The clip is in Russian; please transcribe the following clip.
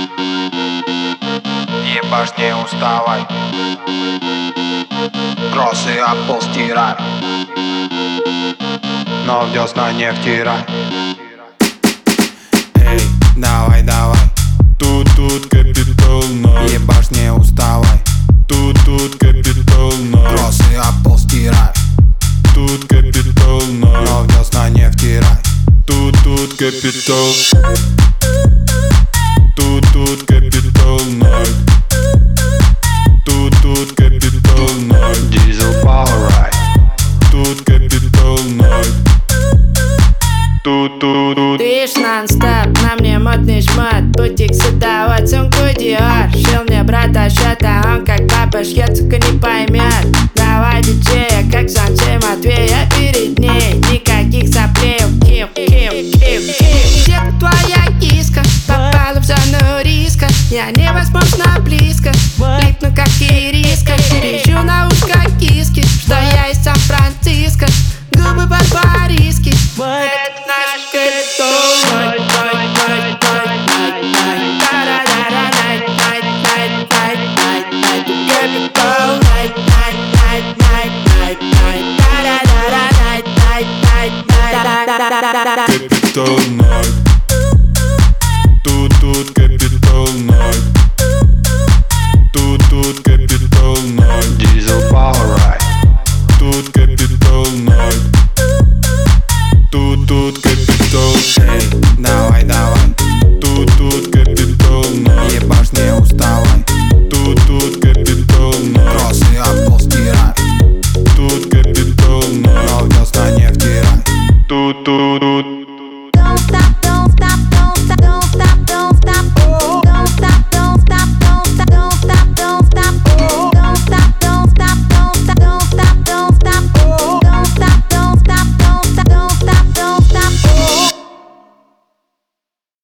Ебашь, не уставай, кроссы об пол стирай, но в десна не втирай. Эй, давай, давай, тут капитал ноль. Ебашь, не уставай, Тут капитал ноль. кроссы об пол стирай, Тут капитал ноль. но в десна не втирай. Тут капитал. Тут капитал ноль. Тут капитал ноль. Diesel Power Ride. Тут капитал ноль. Тут. Ты ж нон-стоп, на мне модный шмот. Бутик сюда, вот сумку Dior. Шил мне брата счета, он как папа шьет, сука, не поймет. Давай диджея, как Санчей Матвея перед ней. Никаких